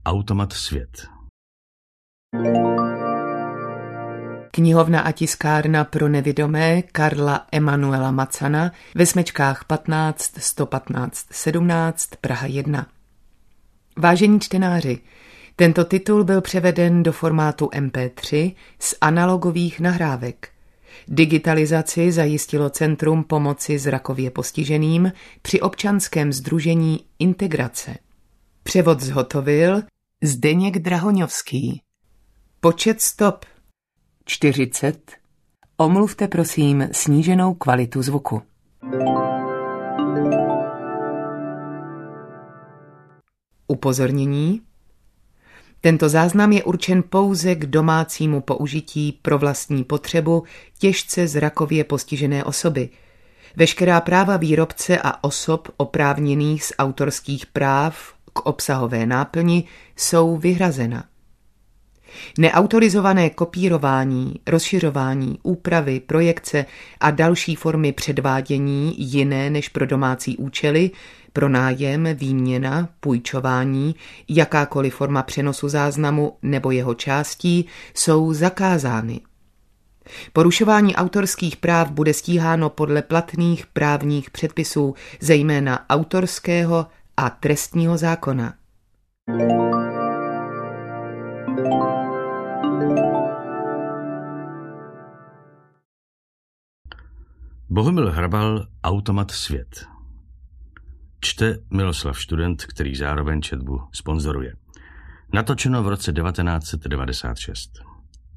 Automat Svět. Knihovna a tiskárna pro nevidomé Karla Emanuela Macana ve Smečkách 15 115 17 Praha 1. Vážení čtenáři, tento titul byl převeden do formátu MP3 z analogových nahrávek. Digitalizaci zajistilo Centrum pomoci zrakově postiženým při občanském sdružení Integrace. Převod zhotovil Zdeněk Drahoňovský. Počet stop 40. Omluvte prosím sníženou kvalitu zvuku. Upozornění. Tento záznam je určen pouze k domácímu použití pro vlastní potřebu těžce zrakově postižené osoby. Veškerá práva výrobce a osob oprávněných z autorských práv k obsahové náplni jsou vyhrazena. Neautorizované kopírování, rozšiřování, úpravy, projekce a další formy předvádění jiné než pro domácí účely, pronájem, výměna, půjčování, jakákoliv forma přenosu záznamu nebo jeho částí jsou zakázány. Porušování autorských práv bude stíháno podle platných právních předpisů, zejména autorského a trestního zákona. Bohumil Hrabal, Automat Svět. Čte Miloslav Študent, který zároveň četbu sponzoruje. Natočeno v roce 1996.